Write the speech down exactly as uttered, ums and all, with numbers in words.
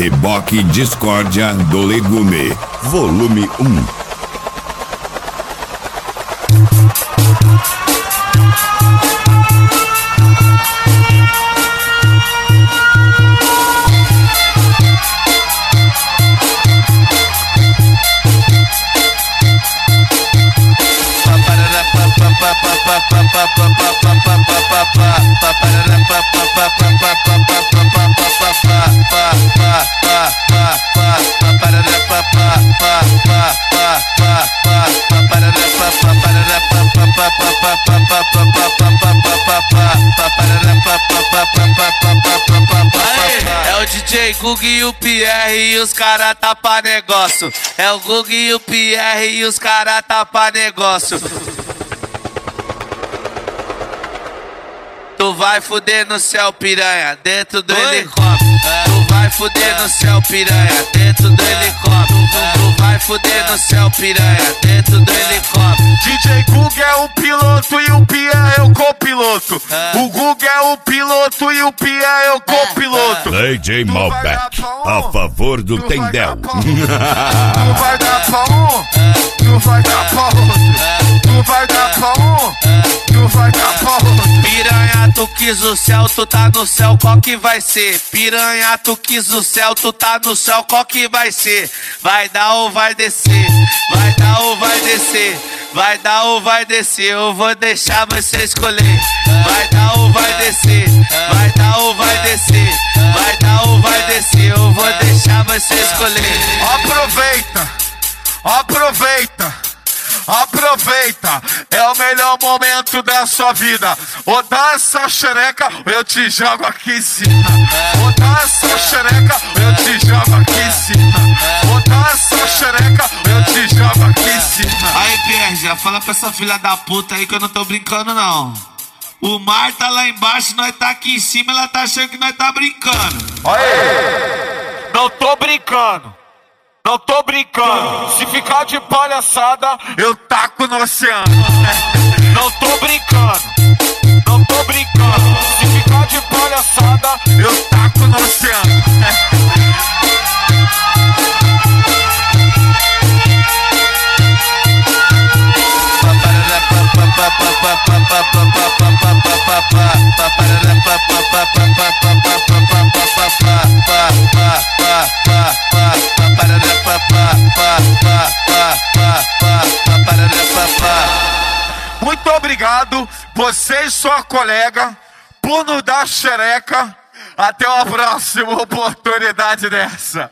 Reboque Discórdia do Legume, volume um. É o D J Gug e o Pierre e os cara tapa negócio. É o Gug e o Pierre e os cara tapa negócio. Tu vai fuder no céu, piranha, dentro do Oi? helicóptero. Tu vai fuder no céu, piranha, dentro do helicóptero. Tu vai fuder no céu, piranha, dentro do helicóptero. D J Gug é o piloto e o Pierre é o copiloto. O Gug é o piloto e o Pierre é o copiloto. D J Malbec, a favor do Tendel. Tu vai dar pra um, tu vai dar pra outro. Tu vai dar pra um, tu vai dar pra outro. Piranha, tu quis o céu, tu tá no céu, qual que vai ser? Piranha, tu quis o céu, tu tá no céu, qual que vai ser? Vai dar ou vai descer? Vai dar ou vai descer? Vai dar ou vai descer? Eu vou deixar você escolher. Vai dar ou vai descer? Vai dar ou vai descer? Vai dar ou vai descer? Eu vou deixar você escolher. Aproveita, aproveita. Aproveita, é o melhor momento da sua vida. Ou dá essa xereca, ou eu te jogo aqui em cima. Ou dá essa xereca, ou eu te jogo aqui em cima. Ou dá essa xereca, ou eu te jogo aqui em cima. Aí, Pierre, já fala pra essa filha da puta aí que eu não tô brincando, não. O mar tá lá embaixo, nós tá aqui em cima, ela tá achando que nós tá brincando. Aí, não tô brincando. Não tô brincando, se ficar de palhaçada, eu taco no oceano. Não tô brincando, não tô brincando, se ficar de palhaçada, eu taco no oceano. Muito obrigado, você e sua colega, por nos dar xereca. Até uma próxima oportunidade dessa.